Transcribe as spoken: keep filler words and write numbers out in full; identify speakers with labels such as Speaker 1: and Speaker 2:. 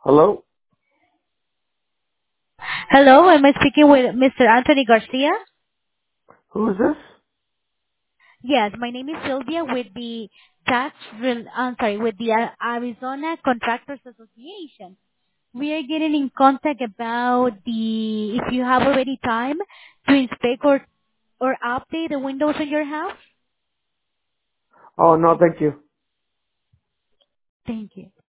Speaker 1: Hello?
Speaker 2: Hello, am I speaking with Mister Anthony Garcia?
Speaker 1: Who is this?
Speaker 2: Yes, my name is Sylvia with the tax, rel- I'm sorry, with the uh, Arizona Contractors Association. We are getting in contact about the, if you have already time to inspect or, or update the windows in your house.
Speaker 1: Oh, no, thank you.
Speaker 2: Thank you.